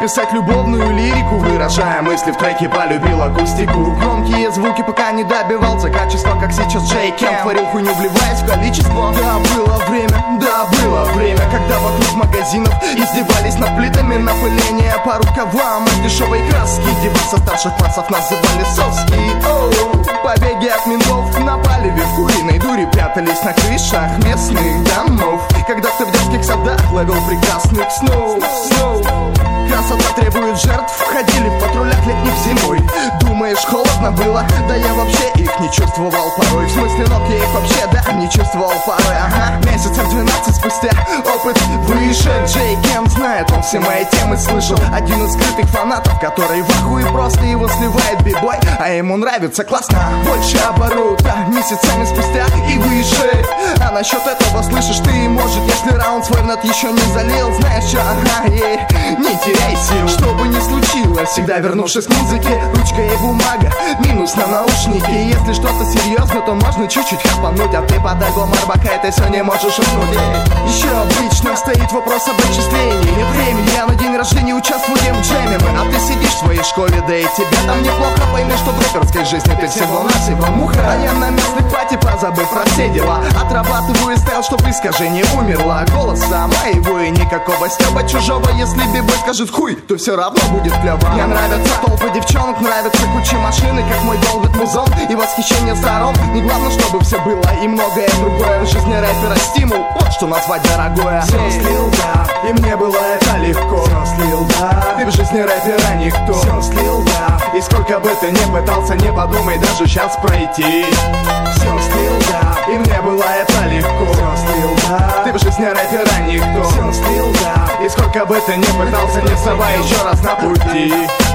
написать любовную лирику, выражая мысли в треке, полюбил акустику. Громкие звуки, пока не добивался качества, как сейчас Джей Кем. Творил хуйню, вливаясь в количество. Да, было время, когда вокруг магазинов издевались над плитами напыления по рукавам от дешевой краски. Деваться старших классов называли соски. Побеги от ментов напали в куриной дури, прятались на крышах местных домов. Когда ты в детских садах ловил прекрасных снов. Красота требует жертв, ходили в патрулях летних зимой. Думаешь, холодно было? Да я вообще их не чувствовал порой. В смысле ног я их вообще, да, не чувствовал порой. Ага, месяцев 12 спустя опыт выше. Джей Кем знает, он все мои темы слышал. Один из скрытых фанатов, который в ахуе просто его сливает бибой, а ему нравится, классно. Больше оборота, месяцами спустя и выше. А насчет этого слышишь ты, может, если раунд свой в нот еще не залил. Знаешь что, ага, не теряй сил. Что бы ни случилось, всегда вернувшись к музыке, ручка и бумага, минус на наушники. Если что-то серьезно, то можно чуть-чуть хапануть, а ты под альбом Арбака ты все не можешь уснуть. Еще обычно стоит вопрос об отчислении. Нет времени, я на день рождения участвуем в джеме. А ты сидишь в своей школе, да и тебе там неплохо. Пойми, что в рэперской жизни ты всего-навсего муха. А я на местных пати, позабыв про все дела, отрабатываю стайл, чтоб искажение умерло. Голоса моего и никакого стёба чужого. Если бибой скажет хуй, то все равно будет клёво. Мне нравятся толпы девчонок, нравятся кучи машины, как мой долбит музон и восхищение сторон. Не главное, чтобы все было и многое другое. В жизни рэпера стимул, вот что назвать дорогое. Все слил, да, и мне было это легко. Все слил, да, ты в жизни рэпера никто. Все слил, да, и сколько бы ты ни пытался, не подумай даже сейчас пройти. Все слил, да, и мне было это легко. Все слил, да, ты в жизни рэпера никто. Все слил, да, и сколько бы ты ни пытался, не вставай еще раз на пути.